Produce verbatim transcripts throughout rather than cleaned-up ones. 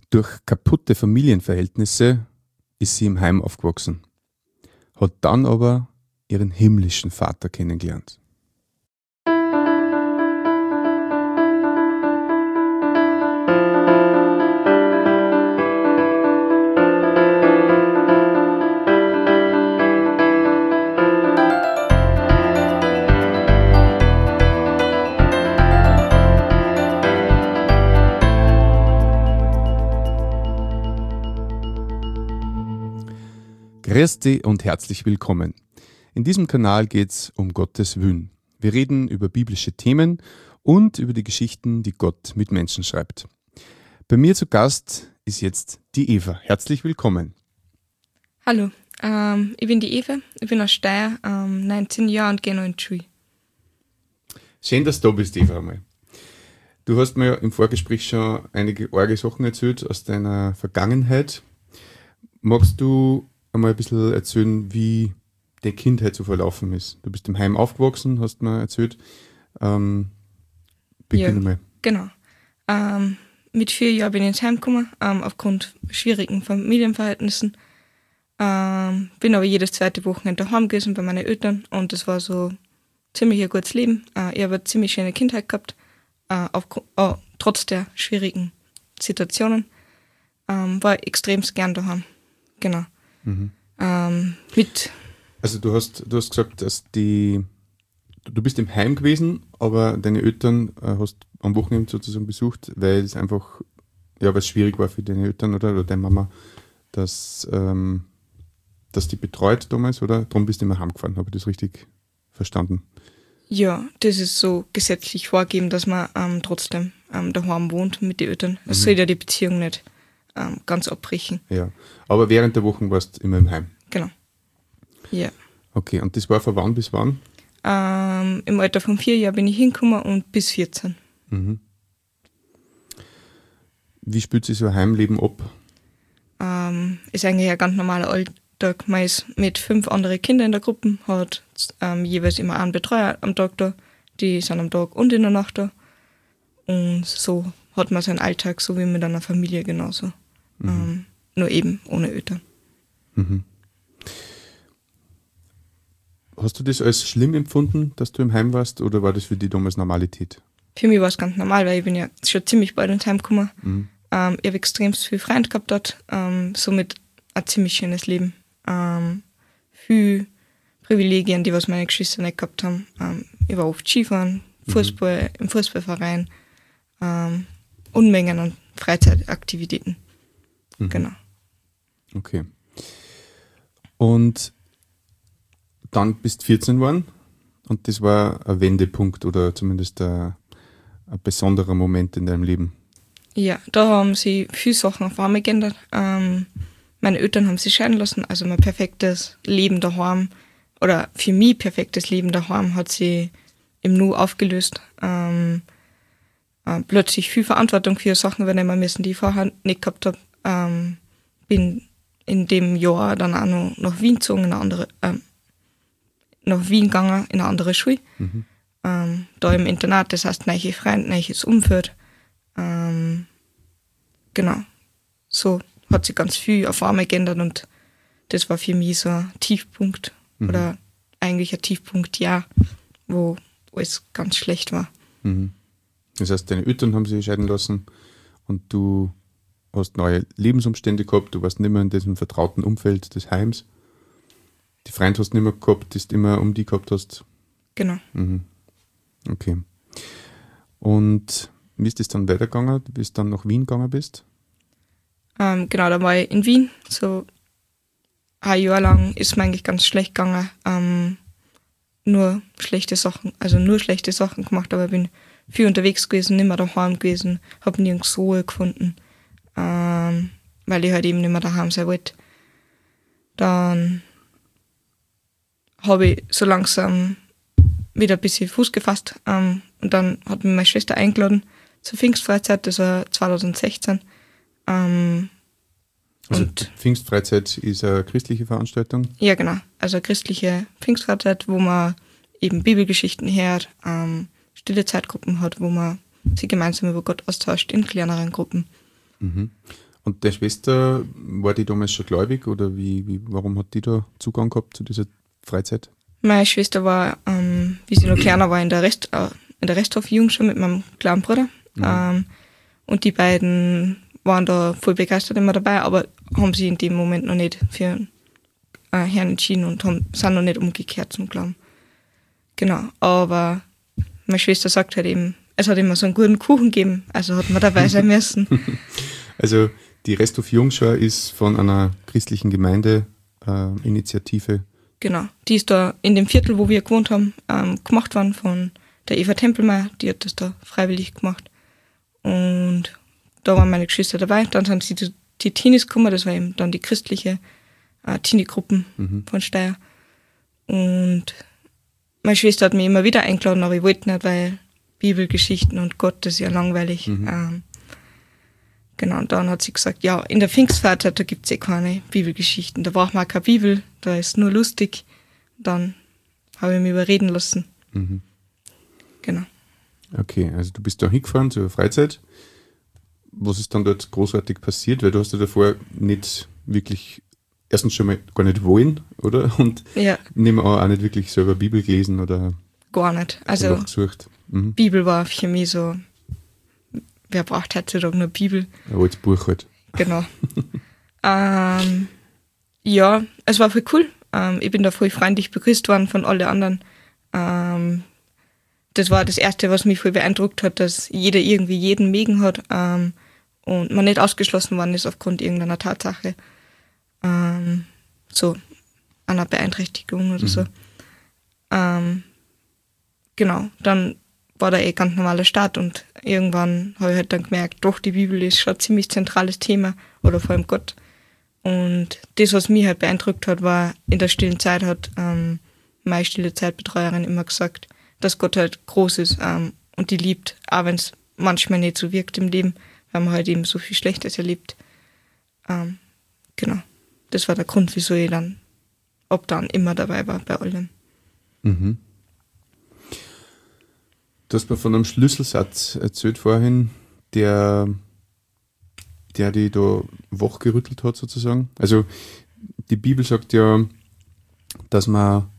Durch kaputte Familienverhältnisse ist sie im Heim aufgewachsen, hat dann aber ihren himmlischen Vater kennengelernt. Grüß dich und herzlich willkommen. In diesem Kanal geht es um Gottes Willen. Wir reden über biblische Themen und über die Geschichten, die Gott mit Menschen schreibt. Bei mir zu Gast ist jetzt die Eva. Herzlich willkommen. Hallo, ähm, ich bin die Eva, ich bin aus Steyr, ähm, neunzehn Jahre und gehe noch in die Schule. Schön, dass du da bist, Eva. Einmal. Du hast mir ja im Vorgespräch schon einige arge Sachen erzählt aus deiner Vergangenheit. Magst du einmal ein bisschen erzählen, wie die Kindheit so verlaufen ist? Du bist im Heim aufgewachsen, hast mir erzählt. Ähm, beginn Ja, mal. Genau. Ähm, mit vier Jahren bin ich ins Heim gekommen, ähm, aufgrund schwierigen Familienverhältnissen. Ähm, bin aber jedes zweite Wochenende daheim gewesen bei meinen Eltern und das war so ziemlich ein gutes Leben. Äh, ich habe eine ziemlich schöne Kindheit gehabt, äh, auf, oh, trotz der schwierigen Situationen. Ähm, war extrem gern daheim. Genau. Mhm. Ähm, mit Also du hast, du hast gesagt, dass die, du bist im Heim gewesen, aber deine Eltern äh, hast am Wochenende sozusagen besucht, weil es einfach, ja, weil es schwierig war für deine Eltern oder, oder deine Mama, dass, ähm, dass die betreut damals, oder? Darum bist du immer heimgefahren, habe ich das richtig verstanden? Ja, das ist so gesetzlich vorgegeben, dass man ähm, trotzdem ähm, daheim wohnt mit den Eltern. Es Mhm. soll ja die Beziehung nicht ähm, ganz abbrechen. Ja, aber während der Wochen warst du immer im Heim. Genau. Ja. Okay, und das war von wann bis wann? Ähm, Im Alter von vier Jahren bin ich hingekommen und bis vierzehn. Mhm. Wie spielt sich so ein Heimleben ab? Ähm, ist eigentlich ein ganz normaler Alltag. Man ist mit fünf anderen Kindern in der Gruppe, hat ähm, jeweils immer einen Betreuer am Tag da. Die sind am Tag und in der Nacht da. Und so hat man seinen Alltag, so wie mit einer Familie genauso. Mhm. Ähm, nur eben ohne Eltern. Mhm. Hast du das als schlimm empfunden, dass du im Heim warst, oder war das für dich damals Normalität? Für mich war es ganz normal, weil ich bin ja schon ziemlich bald ins Heim gekommen. Mhm. Ähm, ich habe extrem viel Freunde gehabt dort, ähm, somit ein ziemlich schönes Leben. Ähm, viel Privilegien, die was meine Geschwister nicht gehabt haben. Ähm, ich war oft Skifahren, Fußball, mhm. im Fußballverein, ähm, Unmengen an Freizeitaktivitäten. Mhm. Genau. Okay. Und dann bist du vierzehn geworden und das war ein Wendepunkt oder zumindest ein, ein besonderer Moment in deinem Leben. Ja, da haben sich viele Sachen auf einmal geändert. Ähm, meine Eltern haben sich scheiden lassen, also mein perfektes Leben daheim oder für mich perfektes Leben daheim hat sich im Nu aufgelöst. Ähm, äh, plötzlich viel Verantwortung für Sachen übernehmen müssen, die ich vorher nicht gehabt habe. Ähm, bin in dem Jahr dann auch noch nach Wien gezogen, in eine andere, ähm, nach Wien gegangen, in eine andere Schule. Mhm. Ähm, da im Internat, das heißt neue Freunde, neues Umfeld. Ähm, genau, so hat sich ganz viel auf einmal geändert und das war für mich so ein Tiefpunkt Mhm. oder eigentlich ein Tiefpunkt, ja, wo alles ganz schlecht war. Mhm. Das heißt, deine Eltern haben sich scheiden lassen und du hast neue Lebensumstände gehabt, du warst nicht mehr in diesem vertrauten Umfeld des Heims. Die Freunde hast du nicht mehr gehabt, die du immer um die gehabt hast. Genau. Mhm. Okay. Und wie ist das dann weitergegangen, bis du dann nach Wien gegangen bist? Ähm, genau, da war ich in Wien, so ein Jahr lang ist mir eigentlich ganz schlecht gegangen. Ähm, nur schlechte Sachen, also nur schlechte Sachen gemacht, aber ich bin viel unterwegs gewesen, nicht mehr daheim gewesen, habe nirgends Ruhe gefunden, ähm, weil ich halt eben nicht mehr daheim sein wollte. Dann habe ich so langsam wieder ein bisschen Fuß gefasst ähm, und dann hat mich meine Schwester eingeladen zur Pfingstfreizeit, das war zwanzig sechzehn. Ähm, Also und Pfingstfreizeit ist eine christliche Veranstaltung? Ja, genau. Also eine christliche Pfingstfreizeit, wo man eben Bibelgeschichten hört, ähm, stille Zeitgruppen hat, wo man sich gemeinsam über Gott austauscht in kleineren Gruppen. Mhm. Und deine Schwester, war die damals schon gläubig oder wie, wie, warum hat die da Zugang gehabt zu dieser Freizeit? Meine Schwester war, ähm, wie sie noch kleiner war, in der, Rest, äh, in der Resthofjugend schon mit meinem kleinen Bruder. Mhm. Ähm, und die beiden waren da voll begeistert immer dabei, aber haben sich in dem Moment noch nicht für äh, Herrn entschieden und haben, sind noch nicht umgekehrt zum Glauben. Genau, aber meine Schwester sagt halt eben, es hat immer so einen guten Kuchen gegeben, also hat man dabei sein müssen. Also die Resthof Jungschau ist von einer christlichen Gemeindeinitiative. Äh, genau, die ist da in dem Viertel, wo wir gewohnt haben, ähm, gemacht worden von der Eva Tempelmeier, die hat das da freiwillig gemacht. Und da waren meine Geschwister dabei, dann sind sie die, die Teenies gekommen, das war eben dann die christliche äh, Teenie-Gruppen mhm. von Steyr. Und meine Schwester hat mich immer wieder eingeladen, aber ich wollte nicht, weil Bibelgeschichten und Gott, das ist ja langweilig. Mhm. Ähm, genau, und dann hat sie gesagt, ja, in der Pfingstfreizeit, da gibt es eh keine Bibelgeschichten, da braucht man auch keine Bibel, da ist nur lustig. Dann habe ich mich überreden lassen. Mhm. Genau. Okay, also du bist da hingefahren zur Freizeit. Was ist dann dort großartig passiert? Weil du hast ja davor nicht wirklich, erstens schon mal gar nicht wollen, oder? Und ja. nehmen auch nicht wirklich selber Bibel gelesen oder gar nicht. Also gesucht. Mhm. Bibel war für mich so, wer braucht heutzutage eine Bibel? Ein altes Buch halt. Genau. ähm, ja, es war voll cool. Ähm, ich bin da voll freundlich begrüßt worden von allen anderen. Ähm, das war das Erste, was mich voll beeindruckt hat, dass jeder irgendwie jeden mögen hat ähm, und man nicht ausgeschlossen worden ist aufgrund irgendeiner Tatsache. Ähm, so einer Beeinträchtigung oder mhm. so. Ähm, genau, dann war da eh ganz normaler Start und irgendwann habe ich halt dann gemerkt, doch, die Bibel ist schon ein ziemlich zentrales Thema oder vor allem Gott. Und das, was mich halt beeindruckt hat, war, in der stillen Zeit hat ähm, meine stille Zeitbetreuerin immer gesagt, dass Gott halt groß ist ähm, und die liebt, auch wenn es manchmal nicht so wirkt im Leben, weil man halt eben so viel Schlechtes erlebt. Ähm, genau, das war der Grund, wieso ich dann ob dann immer dabei war bei allem. Mhm. Du hast mir von einem Schlüsselsatz erzählt vorhin, der, der dich da wachgerüttelt hat sozusagen. Also die Bibel sagt ja, dass wir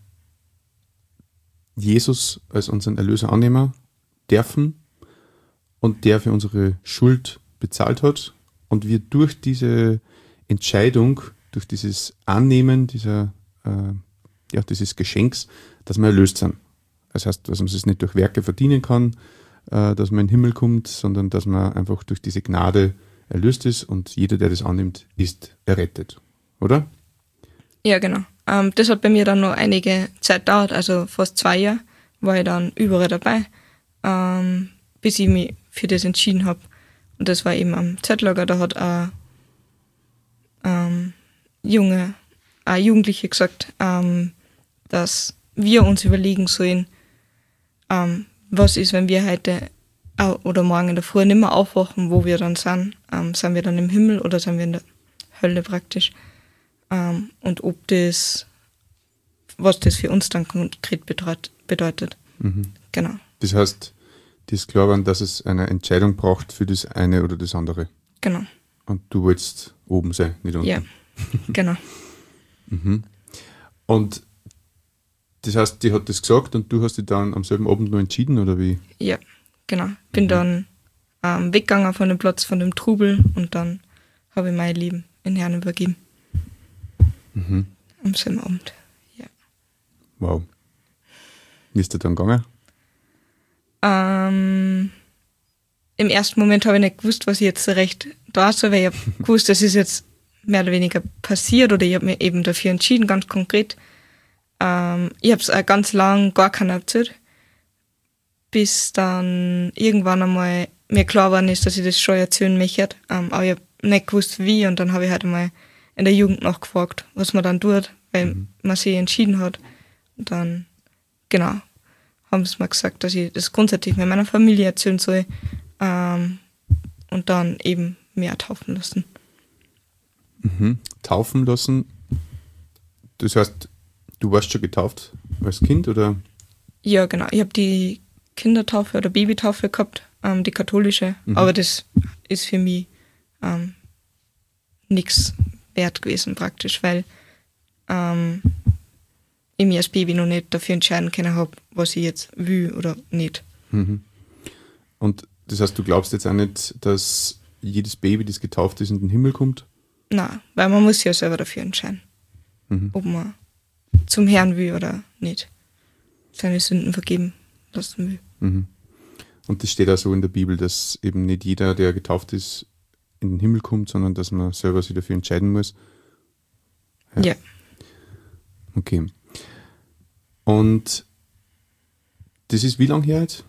Jesus als unseren Erlöser annehmen dürfen und der für unsere Schuld bezahlt hat und wir durch diese Entscheidung, durch dieses Annehmen dieser, äh, ja, dieses Geschenks, dass wir erlöst sind. Das heißt, dass man es nicht durch Werke verdienen kann, äh, dass man in den Himmel kommt, sondern dass man einfach durch diese Gnade erlöst ist und jeder, der das annimmt, ist errettet. Oder? Ja, genau. Ähm, das hat bei mir dann noch einige Zeit gedauert, also fast zwei Jahre war ich dann überall dabei, ähm, bis ich mich für das entschieden habe. Und das war eben am Zeltlager, da hat ein ähm, junge, ein Jugendliche gesagt, ähm, dass wir uns überlegen sollen, ähm, was ist, wenn wir heute oder morgen in der Früh nicht mehr aufwachen, wo wir dann sind. Ähm, sind wir dann im Himmel oder sind wir in der Hölle praktisch? Ähm, und ob das, was das für uns dann konkret bedeutet. Mhm. Genau. Das heißt, die ist klar geworden, dass es eine Entscheidung braucht für das eine oder das andere. Genau. Und du wolltest oben sein, nicht unten. Ja, genau. Mhm. Und das heißt, die hat das gesagt und du hast dich dann am selben Abend noch entschieden, oder wie? Ja, genau. Bin mhm. dann ähm, weggegangen von dem Platz, von dem Trubel und dann habe ich mein Leben in Herrn übergeben. Mhm. Am selben Abend, ja. Wow. Wie ist das dann gegangen? Ähm, Im ersten Moment habe ich nicht gewusst, was ich jetzt recht da soll, weil ich habe gewusst, das ist jetzt mehr oder weniger passiert oder ich habe mir eben dafür entschieden, ganz konkret. Ähm, ich habe es auch ganz lang gar keiner erzählt, bis dann irgendwann einmal mir klar geworden ist, dass ich das schon erzählen möchte. Ähm, aber ich habe nicht gewusst, wie, und dann habe ich halt einmal in der Jugend nachgefragt, was man dann tut, weil mhm. man sich entschieden hat. Und dann, genau, haben sie mir gesagt, dass ich das grundsätzlich mit meiner Familie erzählen soll ähm, und dann eben mehr taufen lassen. Mhm. Taufen lassen, das heißt, du warst schon getauft als Kind, oder? Ja, genau. Ich habe die Kindertaufe oder Babytaufe gehabt, ähm, die katholische. Mhm. Aber das ist für mich ähm, nichts wert gewesen praktisch, weil ähm, ich mich als Baby noch nicht dafür entscheiden können habe, was ich jetzt will oder nicht. Mhm. Und das heißt, du glaubst jetzt auch nicht, dass jedes Baby, das getauft ist, in den Himmel kommt? Nein, weil man muss ja selber dafür entscheiden, Mhm. ob man zum Herrn will oder nicht. Seine Sünden vergeben lassen will. Mhm. Und das steht auch so in der Bibel, dass eben nicht jeder, der getauft ist, in den Himmel kommt, sondern dass man selber sich dafür entscheiden muss. Ja. ja. Okay. Und das ist wie lange her jetzt?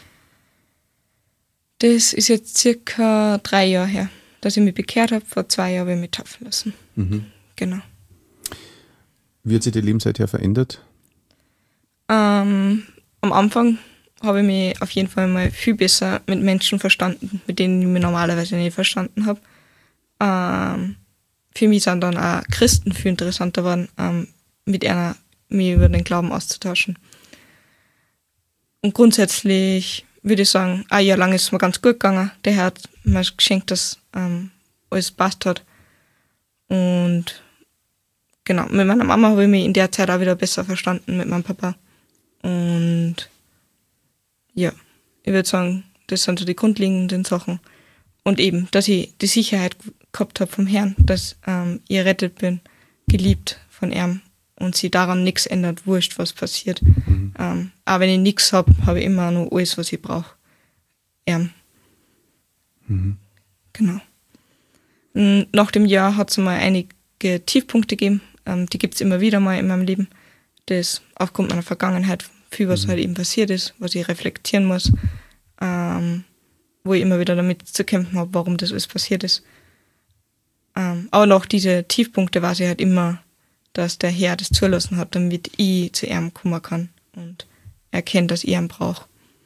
Das ist jetzt circa drei Jahre her, dass ich mich bekehrt habe. Vor zwei Jahren habe ich mich taufen lassen. Mhm. Genau. Wie hat sich dein Leben seither verändert? Ähm, am Anfang habe ich mich auf jeden Fall mal viel besser mit Menschen verstanden, mit denen ich mich normalerweise nicht verstanden habe. Ähm, für mich sind dann auch Christen viel interessanter geworden, ähm, mit einer mich über den Glauben auszutauschen. Und grundsätzlich würde ich sagen, ein Jahr lang ist es mir ganz gut gegangen. Der Herr hat mir geschenkt, dass ähm, alles passt hat. Und genau, mit meiner Mama habe ich mich in der Zeit auch wieder besser verstanden, mit meinem Papa. Und ja, ich würde sagen, das sind so die grundlegenden Sachen. Und eben, dass ich die Sicherheit gehabt habe vom Herrn, dass ähm, ich errettet bin, geliebt von ihm und sich daran nichts ändert, wurscht, was passiert. Mhm. Ähm, auch wenn ich nichts habe, habe ich immer noch alles, was ich brauche. Ja. Mhm. Genau. Nach dem Jahr hat es mal einige Tiefpunkte gegeben. Ähm, die gibt es immer wieder mal in meinem Leben. Das aufgrund meiner Vergangenheit, viel was mhm. halt eben passiert ist, was ich reflektieren muss. Ähm, wo ich immer wieder damit zu kämpfen habe, warum das alles passiert ist. Ähm, aber nach diese Tiefpunkte weiß ich halt immer, dass der Herr das zulassen hat, damit ich zu ihm kommen kann und erkennt, dass ich ihn brauche.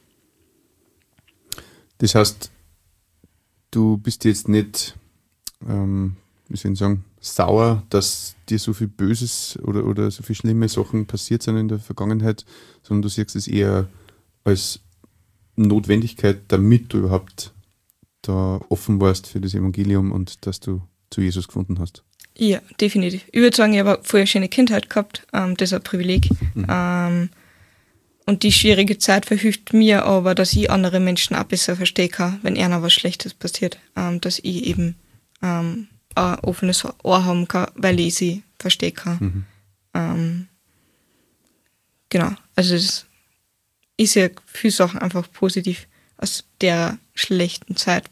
Das heißt, du bist jetzt nicht, ähm, wie soll ich sagen, sauer, dass dir so viel Böses oder, oder so viele schlimme Sachen passiert sind in der Vergangenheit, sondern du siehst es eher als Notwendigkeit, damit du überhaupt da offen warst für das Evangelium und dass du zu Jesus gefunden hast. Ja, definitiv. Ich würde sagen, ich habe vorher eine schöne Kindheit gehabt, ähm, das ist ein Privileg. Mhm. Ähm, und die schwierige Zeit verhilft mir aber, dass ich andere Menschen auch besser verstehen kann, wenn einer was Schlechtes passiert. Ähm, dass ich eben ähm, ein offenes Ohr haben kann, weil ich sie verstehen kann. Mhm. Ähm, genau, also es ist ja viele Sachen einfach positiv aus der schlechten Zeit.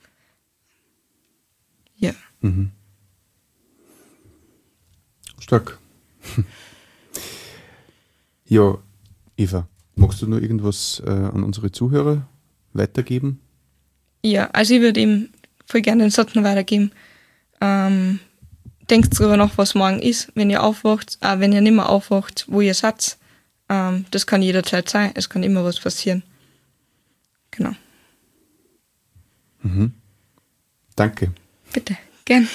Ja. Mhm. Stark. Ja, Eva, magst du noch irgendwas äh, an unsere Zuhörer weitergeben? Ja, also ich würde ihm voll gerne den Satz noch weitergeben. Ähm, denkt darüber nach, was morgen ist, wenn ihr aufwacht, auch wenn ihr nicht mehr aufwacht, wo ihr seid. Ähm, das kann jederzeit sein, es kann immer was passieren. Genau. Mhm. Danke. Bitte, gern.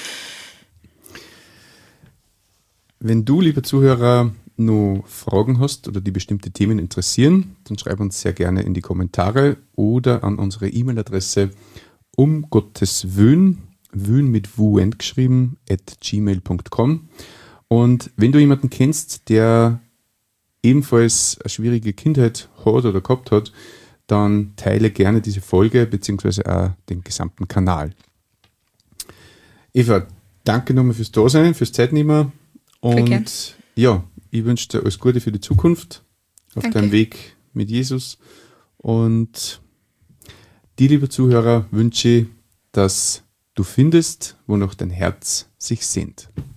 Wenn du, lieber Zuhörer, noch Fragen hast oder die bestimmte Themen interessieren, dann schreib uns sehr gerne in die Kommentare oder an unsere E-Mail-Adresse um Gottes Wün, Wün mit Wun geschrieben, at gmail punkt com. Und wenn du jemanden kennst, der ebenfalls eine schwierige Kindheit hat oder gehabt hat, dann teile gerne diese Folge beziehungsweise auch den gesamten Kanal. Eva, danke nochmal fürs Dasein, fürs Zeitnehmen. Und ja, ich wünsche dir alles Gute für die Zukunft auf Danke. deinem Weg mit Jesus. Und dir, liebe Zuhörer, wünsche ich, dass du findest, wonach dein Herz sich sehnt.